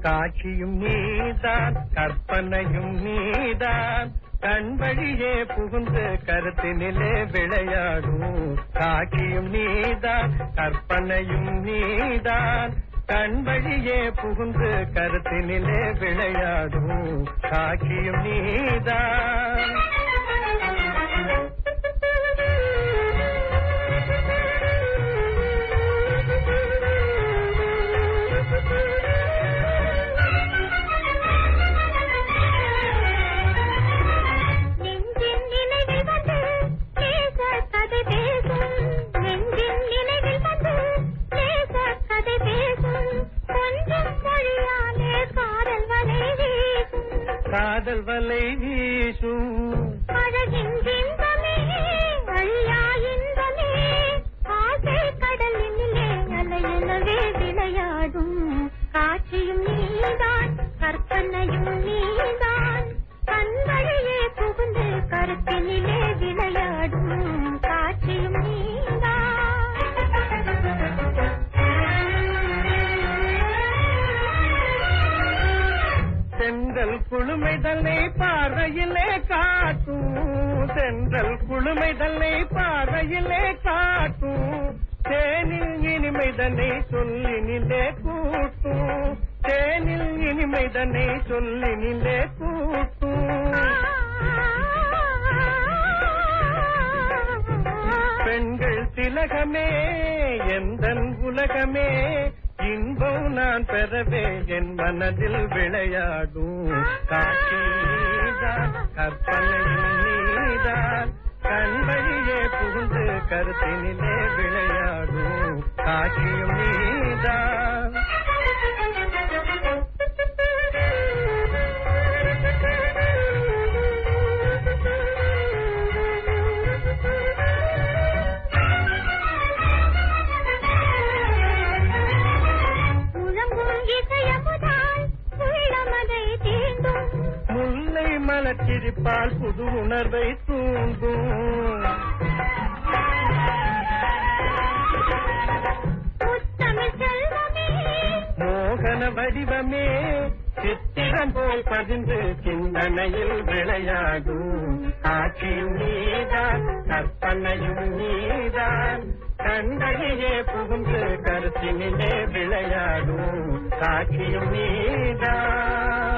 காட்சியும் நீதான் கற்பனையும் நீதான் கண் வழியே புகுந்து கருத்தினிலே விளையாடும் காட்சியும் நீதான் கற்பனையும் நீதான் கண் வழியே புகுந்து கருத்தினிலே விளையாடும் காட்சியும் நீதான் காதல் வலை வீசும் அழகின் இன்பமே அழியா இன்பமே ஆசை கடலினிலே அலையலவே விளையாடும் காட்சியும் நீதான் கற்பனையும் நீதான் கண்வழியே புகுந்து கருத்தினிலே விளையாடும் காட்சியும் நீதான் சென்றல் குளுமைதல்லை பார்வையிலே காட்டும் சென்றல் குளுமைதல்லை பார்வையிலே காட்டும் தேனில் இனிமைதனை சொல்லினிலே கூட்டும் தேனில் இனிமைதனை சொல்லினிலே கூட்டும் பெண்கள் திலகமே எந்தன் உலகமே இன்பம் நான் பெறவே என் மனதில் விளையாடும் காட்சி நீதான் கற்பனையும் நீதான் கண் வழியே புகுந்து கருத்தினிலே விளையாடும் காட்சியும் நீதான் முல்லை மலர்ச்சிரிப்பால் புது உணர்வை தூண்டும் மோகன வடிவமே சித்திரம் போல் பதிந்து சிந்தனையில் விளையாடும் காட்சியும் நீதான் கற்பனையும் நீதான் கண்களிலே புகுந்து கருத்தினிலே விளையாடும் காட்சியும் நீதான்